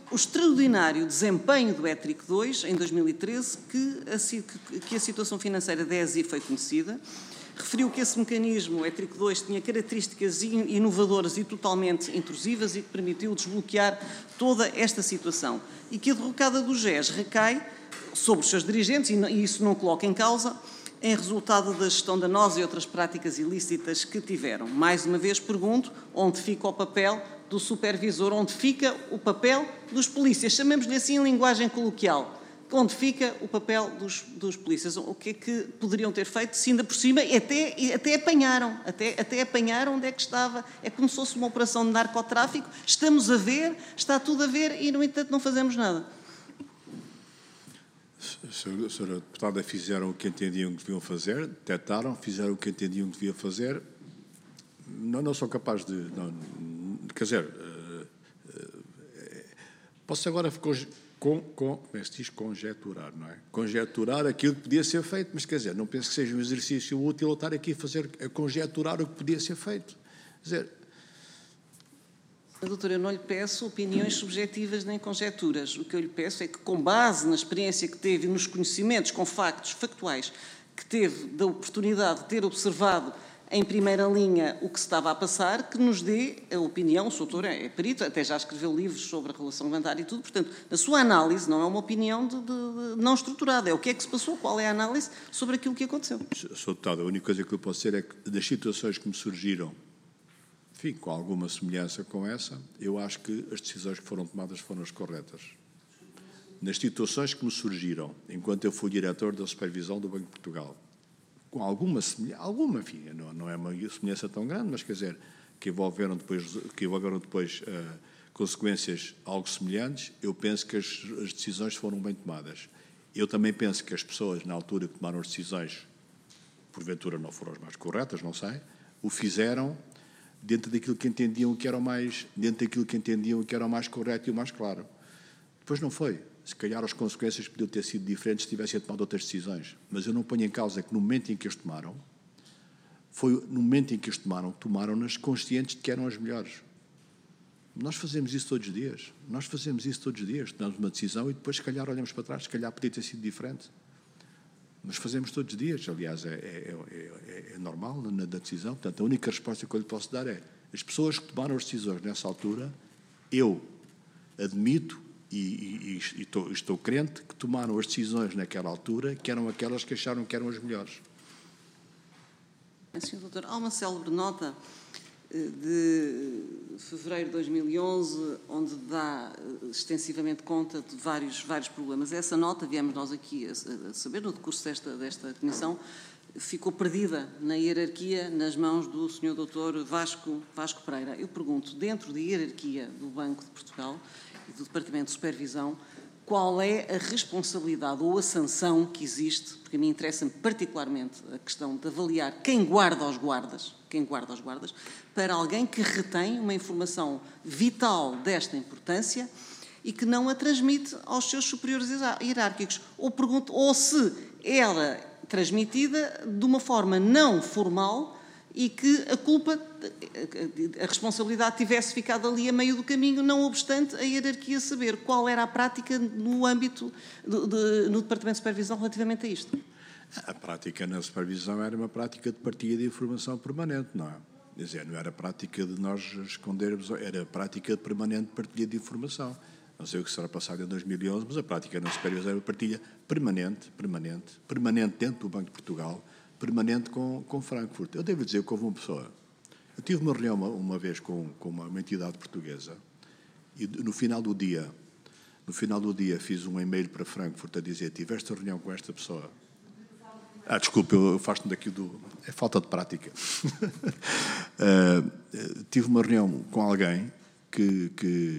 o extraordinário desempenho do ETRIC 2 em 2013, que a situação financeira da ESI foi conhecida. Referiu que esse mecanismo, o ETRIC 2, tinha características inovadoras e totalmente intrusivas e que permitiu desbloquear toda esta situação. E que a derrocada do GES recai sobre os seus dirigentes, e isso não coloca em causa, em resultado da gestão danosa e outras práticas ilícitas que tiveram. Mais uma vez pergunto, onde fica o papel do supervisor, onde fica o papel dos polícias? Chamemos-lhe assim em linguagem coloquial. Onde fica o papel dos polícias? O que é que poderiam ter feito se ainda por cima até apanharam onde é que estava? É como se fosse uma operação de narcotráfico. Estamos a ver, está tudo a ver e, no entanto, não fazemos nada. Senhora deputada, fizeram o que entendiam que deviam fazer, detectaram, fizeram o que entendiam que deviam fazer. Não sou capaz de... quer dizer, posso agora... como é que se diz? Conjecturar, não é? Conjecturar aquilo que podia ser feito, mas, quer dizer, não penso que seja um exercício útil estar aqui a conjecturar o que podia ser feito. Quer dizer... Doutora, eu não lhe peço opiniões subjetivas nem conjecturas. O que eu lhe peço é que, com base na experiência que teve e nos conhecimentos com factos factuais que teve da oportunidade de ter observado em primeira linha o que se estava a passar, que nos dê a opinião. O doutor é perito, até já escreveu livros sobre a relação levantada e tudo, portanto, a sua análise não é uma opinião não estruturada, é o que é que se passou, qual é a análise sobre aquilo que aconteceu. Sr. Deputado, a única coisa que eu posso dizer é que das situações que me surgiram, enfim, com alguma semelhança com essa, eu acho que as decisões que foram tomadas foram as corretas. Nas situações que me surgiram, enquanto eu fui diretor da supervisão do Banco de Portugal, com alguma semelhança, enfim, não é uma semelhança tão grande, mas quer dizer, que envolveram depois consequências algo semelhantes, eu penso que as decisões foram bem tomadas. Eu também penso que as pessoas, na altura que tomaram as decisões, porventura não foram as mais corretas, não sei, o fizeram dentro daquilo que entendiam que era o mais correto e o mais claro. Depois não foi. Se calhar as consequências podiam ter sido diferentes se tivessem tomado outras decisões. Mas eu não ponho em causa que no momento em que as tomaram, tomaram-nas conscientes de que eram as melhores. Nós fazemos isso todos os dias. Tomamos uma decisão e depois, se calhar, olhamos para trás, se calhar podia ter sido diferente. Mas fazemos todos os dias. Aliás, é normal na decisão. Portanto, a única resposta que eu lhe posso dar é: as pessoas que tomaram as decisões nessa altura, eu admito e estou crente que tomaram as decisões naquela altura que eram aquelas que acharam que eram as melhores. Senhor Doutor, há uma célebre nota de fevereiro de 2011, onde dá extensivamente conta de vários problemas. Essa nota, viemos nós aqui a saber, no decurso desta comissão, ficou perdida na hierarquia, nas mãos do Sr. Dr. Vasco Pereira. Eu pergunto, dentro da hierarquia do Banco de Portugal e do Departamento de Supervisão, qual é a responsabilidade ou a sanção que existe, porque a mim interessa-me particularmente a questão de avaliar quem guarda os guardas, para alguém que retém uma informação vital desta importância e que não a transmite aos seus superiores hierárquicos. Ou se era transmitida de uma forma não formal e que a responsabilidade tivesse ficado ali a meio do caminho, não obstante a hierarquia saber qual era a prática no âmbito no Departamento de Supervisão relativamente a isto. A prática na supervisão era uma prática de partilha de informação permanente, não é? Quer dizer, não era prática de nós escondermos, era prática de permanente partilha de informação. Não sei o que será passado em 2011, mas a prática na supervisão era partilha permanente dentro do Banco de Portugal, permanente com Frankfurt. Eu devo dizer que houve uma pessoa. Eu tive uma reunião uma vez com uma entidade portuguesa e no final do dia fiz um e-mail para Frankfurt a dizer: tiveste reunião com esta pessoa. Desculpe, eu faço-me daqui é falta de prática. Tive uma reunião com alguém que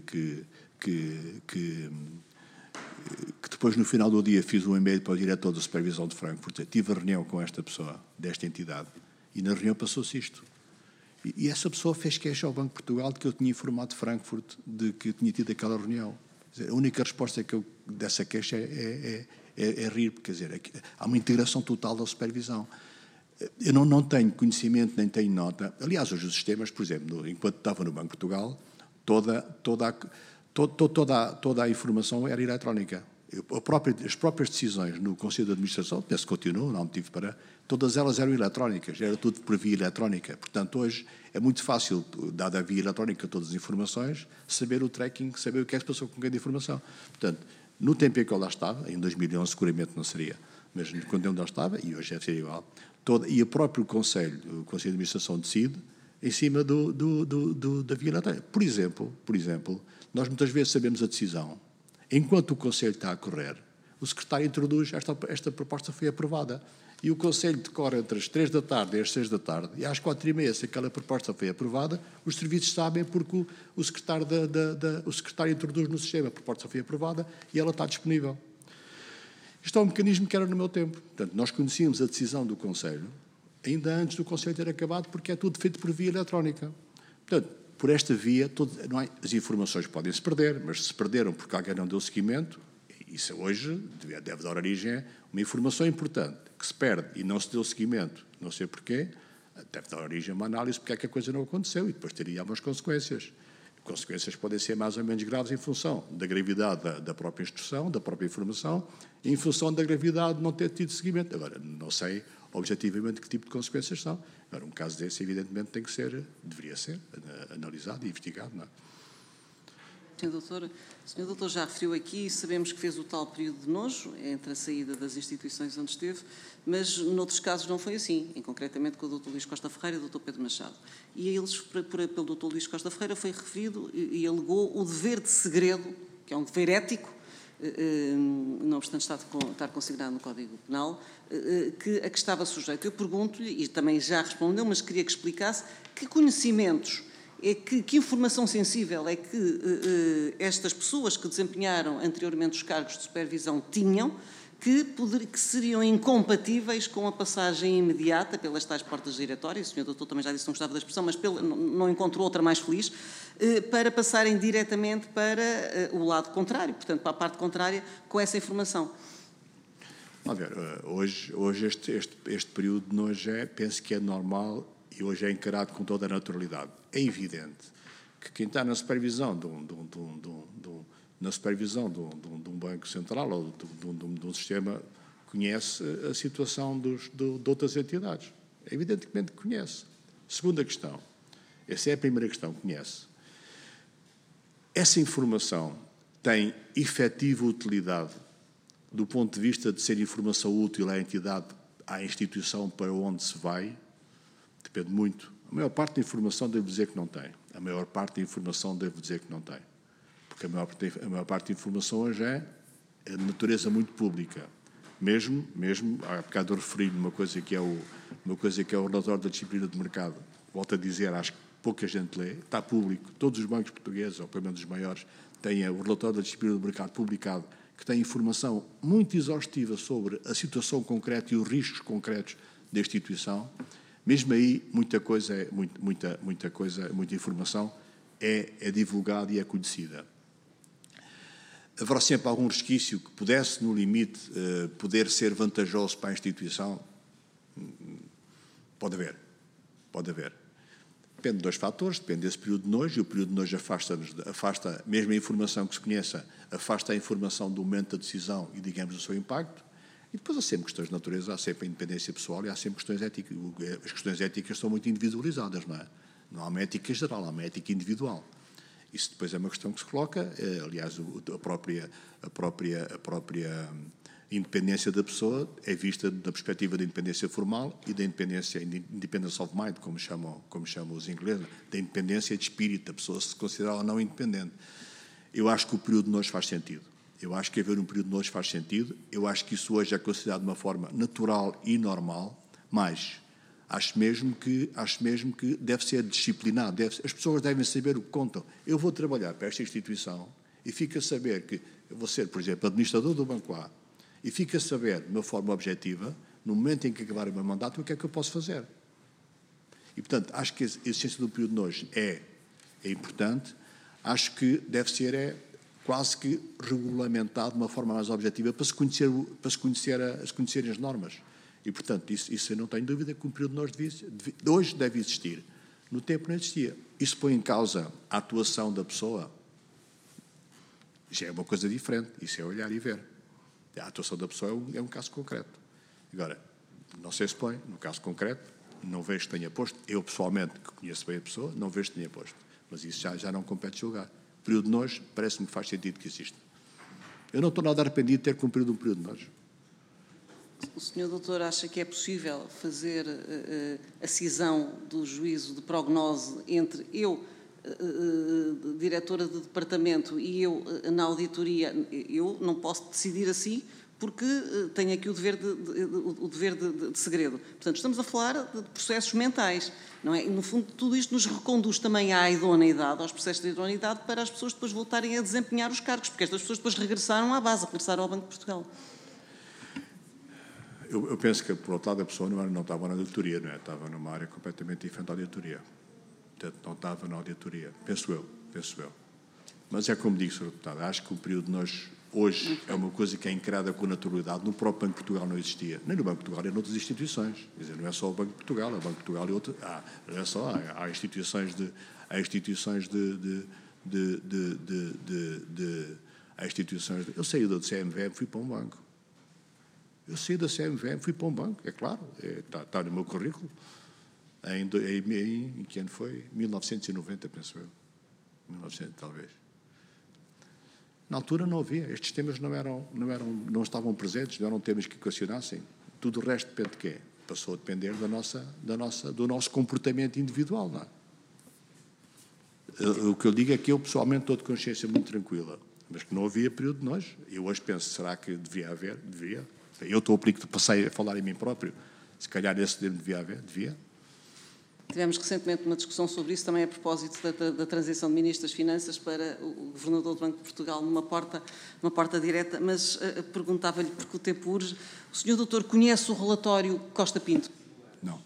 depois, no final do dia, fiz um e-mail para o diretor da supervisão de Frankfurt. Tive a reunião com esta pessoa, desta entidade, e na reunião passou-se isto. E essa pessoa fez queixa ao Banco de Portugal de que eu tinha informado de Frankfurt de que eu tinha tido aquela reunião. Quer dizer, a única resposta dessa queixa é rir, porque, quer dizer, há uma integração total da supervisão. Eu não tenho conhecimento, nem tenho nota. Aliás, hoje os sistemas, por exemplo, enquanto estava no Banco de Portugal, Toda a informação era eletrónica. As próprias decisões no Conselho de Administração, penso que continuam, não há motivo para... Todas elas eram eletrónicas, era tudo por via eletrónica. Portanto, hoje é muito fácil, dada a via eletrónica todas as informações, saber o tracking, saber o que é que se passou com cada informação. Portanto, no tempo em que eu lá estava, em 2011 seguramente não seria, mas quando eu lá estava, e hoje deve ser igual, e o próprio Conselho de Administração decide em cima da via eletrónica. Por exemplo, nós muitas vezes sabemos a decisão. Enquanto o Conselho está a correr, o secretário introduz, esta proposta foi aprovada. E o Conselho decorre entre as 3 da tarde e as 6 da tarde, e às 4h30, se aquela proposta foi aprovada, os serviços sabem porque o secretário introduz no sistema, a proposta foi aprovada e ela está disponível. Isto é um mecanismo que era no meu tempo. Portanto, nós conhecíamos a decisão do Conselho ainda antes do Conselho ter acabado, porque é tudo feito por via eletrónica. Portanto, por esta via, as informações podem se perder, mas se perderam porque alguém não deu seguimento, isso hoje deve dar origem a uma informação importante que se perde e não se deu seguimento, não sei porquê, deve dar origem a uma análise porque é que a coisa não aconteceu e depois teria algumas consequências. Consequências podem ser mais ou menos graves em função da gravidade da própria instrução, da própria informação, e em função da gravidade de não ter tido seguimento. Agora, não sei objetivamente que tipo de consequências são. Agora, um caso desse, evidentemente, deveria ser analisado e investigado, não é? O Sr. Doutor já referiu aqui e sabemos que fez o tal período de nojo entre a saída das instituições onde esteve, mas noutros casos não foi assim, concretamente com o Dr. Luís Costa Ferreira e o Dr. Pedro Machado. E a eles, pelo Dr. Luís Costa Ferreira, foi referido e alegou o dever de segredo, que é um dever ético, não obstante estar consignado no Código Penal, a que estava sujeito. Eu pergunto-lhe, e também já respondeu, mas queria que explicasse, que conhecimentos, que informação sensível é que estas pessoas que desempenharam anteriormente os cargos de supervisão tinham, que seriam incompatíveis com a passagem imediata pelas tais portas giratórias, o Sr. Doutor também já disse que não gostava da expressão, mas não encontrou outra mais feliz, para passarem diretamente para o lado contrário, portanto, para a parte contrária, com essa informação. A ver, hoje este período de nojo penso que é normal e hoje é encarado com toda a naturalidade. É evidente que quem está na supervisão de um banco central ou de um sistema conhece a situação de outras entidades. Evidentemente que conhece. Segunda questão, essa é a primeira questão, conhece. Essa informação tem efetiva utilidade do ponto de vista de ser informação útil à entidade, à instituição para onde se vai? Depende muito. A maior parte da informação devo dizer que não tem. A maior parte da informação devo dizer que não tem. Porque a maior parte da informação hoje é de natureza muito pública. Mesmo há bocado eu referi uma coisa que é o relatório da disciplina de mercado. Volto a dizer, acho que pouca gente lê, está público. Todos os bancos portugueses, ou pelo menos os maiores, têm o relatório da disciplina de mercado publicado, que tem informação muito exaustiva sobre a situação concreta e os riscos concretos da instituição. Mesmo aí, muita informação é divulgada e é conhecida. Haverá sempre algum resquício que pudesse, no limite, poder ser vantajoso para a instituição? Pode haver. Depende de dois fatores, depende desse período de nojo, e o período de nojo afasta, mesmo a informação que se conheça, afasta a informação do momento da decisão e, digamos, do seu impacto. E depois há sempre questões de natureza, há sempre a independência pessoal e há sempre questões éticas. As questões éticas são muito individualizadas, não é? Não há uma ética geral, há uma ética individual. Isso depois é uma questão que se coloca, aliás, a própria independência da pessoa é vista da perspectiva da independência formal e da independence of mind, como chamam os ingleses, da independência de espírito, da pessoa se considerar ou não independente. Eu acho que o período de nojo faz sentido. Eu acho que haver um período de nojo faz sentido. Eu acho que isso hoje é considerado de uma forma natural e normal, mas acho mesmo que deve ser disciplinado. As pessoas devem saber o que contam. Eu vou trabalhar para esta instituição e fico a saber que eu vou ser, por exemplo, administrador do Banco A e fico a saber, de uma forma objetiva, no momento em que acabar o meu mandato, o que é que eu posso fazer. E, portanto, acho que a existência do período de nojo é importante. Acho que deve ser quase que regulamentado de uma forma mais objetiva para se conhecerem as normas. E, portanto, isso eu não tenho dúvida que um período de hoje deve existir. No tempo não existia. Isso põe em causa a atuação da pessoa? Já é uma coisa diferente. Isso é olhar e ver. A atuação da pessoa é um caso concreto. Agora, não sei se põe, no caso concreto, não vejo que tenha posto. Eu, pessoalmente, que conheço bem a pessoa, não vejo que tenha posto. Mas isso já não compete julgar. O período de nojo parece-me que faz sentido que existe. Eu não estou nada arrependido de ter cumprido um período de nojo. O Sr. Doutor acha que é possível fazer a cisão do juízo de prognose entre eu, diretora de departamento, e eu na auditoria? Eu não posso decidir assim porque tenho aqui o dever de segredo. Portanto, estamos a falar de processos mentais, não é? E, no fundo, tudo isto nos reconduz também à idoneidade, aos processos de idoneidade, para as pessoas depois voltarem a desempenhar os cargos, porque estas pessoas depois regressaram à base, regressaram ao Banco de Portugal. Eu penso que, por outro lado, a pessoa não estava na auditoria, não é? Estava numa área completamente diferente da auditoria. Portanto, não estava na auditoria. Penso eu. Mas é como digo, Sr. Deputado, acho que o período de nós, hoje, é uma coisa que é encarada com naturalidade. No próprio Banco de Portugal não existia. Nem no Banco de Portugal, nem noutras instituições. Quer dizer, não é só o Banco de Portugal, é o Banco de Portugal e outro. Não é só, há instituições Eu saí da CMVM, fui para um banco. Eu saí da CMVM, fui para um banco, é claro, está no meu currículo. Em que ano foi? 1990, penso eu. 1900, talvez. Na altura não havia, estes temas não estavam presentes, não eram temas que equacionassem. Tudo o resto depende de quê? Passou a depender do nosso comportamento individual, não é? O que eu digo é que eu, pessoalmente, estou de consciência muito tranquila, mas que não havia período de nojo. Eu hoje penso, será que devia haver? Devia. Eu passei a falar em mim próprio. Se calhar esse termo devia haver? Devia. Tivemos recentemente uma discussão sobre isso, também a propósito da transição de Ministro das Finanças para o Governador do Banco de Portugal, numa porta direta, mas perguntava-lhe, porque o tempo urge, o Sr. Doutor conhece o relatório Costa Pinto? Não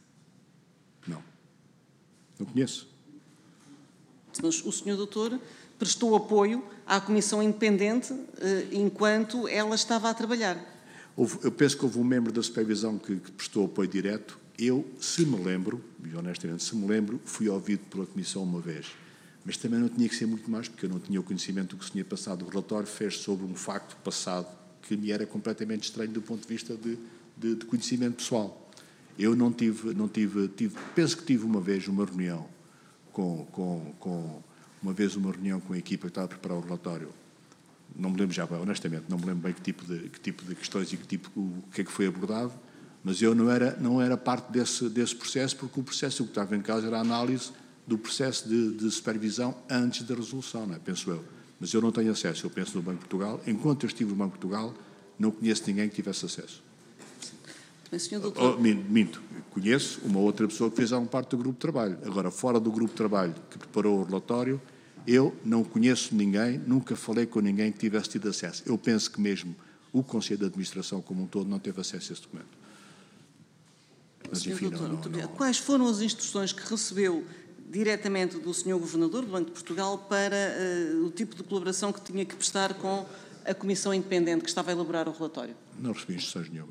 conheço. Mas o Sr. Doutor prestou apoio à Comissão Independente enquanto ela estava a trabalhar. Eu penso que houve um membro da supervisão que prestou apoio direto. Eu, se me lembro, e honestamente, fui ouvido pela Comissão uma vez. Mas também não tinha que ser muito mais, porque eu não tinha o conhecimento do que se tinha passado. O relatório fez sobre um facto passado que me era completamente estranho do ponto de vista de conhecimento pessoal. Eu não tive, penso que tive uma vez uma reunião uma reunião com a equipa que estava a preparar o relatório. Não me lembro já bem, honestamente, não me lembro bem que tipo de questões e o que é que foi abordado, mas eu não era parte desse processo, porque o processo que estava em causa era a análise do processo de supervisão antes da resolução, não é? Penso eu. Mas eu não tenho acesso, eu penso no Banco de Portugal. Enquanto eu estive no Banco de Portugal, não conheço ninguém que tivesse acesso. Mas, Sr. Doutor... Minto. Conheço uma outra pessoa que fez parte do grupo de trabalho. Agora, fora do grupo de trabalho que preparou o relatório, eu não conheço ninguém, nunca falei com ninguém que tivesse tido acesso. Eu penso que mesmo o Conselho de Administração como um todo não teve acesso a esse documento. Mas, enfim, não. Quais foram as instruções que recebeu diretamente do Sr. Governador do Banco de Portugal para o tipo de colaboração que tinha que prestar com a Comissão Independente que estava a elaborar o relatório? Não recebi instruções nenhumas.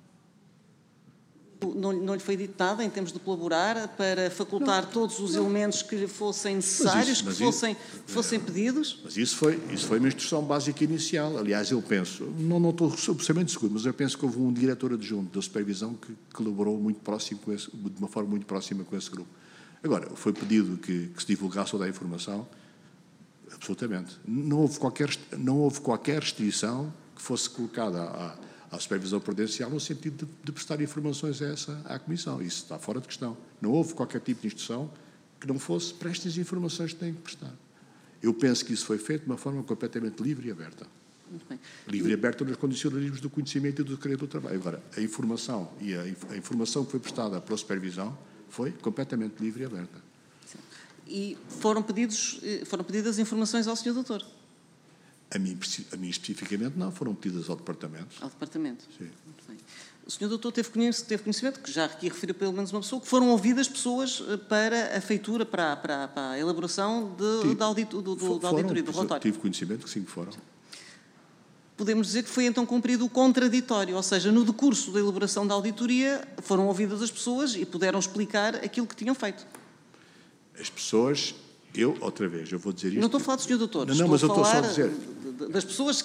Não lhe foi dito nada em termos de colaborar para facultar todos os elementos que lhe fossem necessários, que fossem pedidos? Mas isso foi uma instrução básica inicial. Aliás, eu penso, não estou absolutamente seguro, mas eu penso que houve um diretor adjunto da supervisão que colaborou muito próximo de uma forma muito próxima com esse grupo. Agora, foi pedido que se divulgasse toda a informação, absolutamente. Não houve qualquer restrição que fosse colocada à supervisão prudencial no sentido de prestar informações à Comissão. Isso está fora de questão. Não houve qualquer tipo de instrução que não fosse prestem as informações que têm que prestar. Eu penso que isso foi feito de uma forma completamente livre e aberta. Muito bem. Livre e aberta nos condicionalismos do conhecimento e do decreto do trabalho. Agora, a informação a informação que foi prestada pela supervisão foi completamente livre e aberta. Sim. E foram pedidas informações ao Sr. Doutor? A mim especificamente não, foram pedidas ao Departamento. Ao Departamento? Sim. Muito bem. O Sr. Doutor teve conhecimento, que já aqui referiu pelo menos uma pessoa, que foram ouvidas pessoas para a feitura, para a elaboração da auditoria, do relatório? Tive conhecimento que sim, que foram. Podemos dizer que foi então cumprido o contraditório, ou seja, no decurso da elaboração da auditoria foram ouvidas as pessoas e puderam explicar aquilo que tinham feito. As pessoas... outra vez, eu vou dizer isto. Não estou a falar do Sr. Doutor. Não, mas eu estou só a dizer. Das pessoas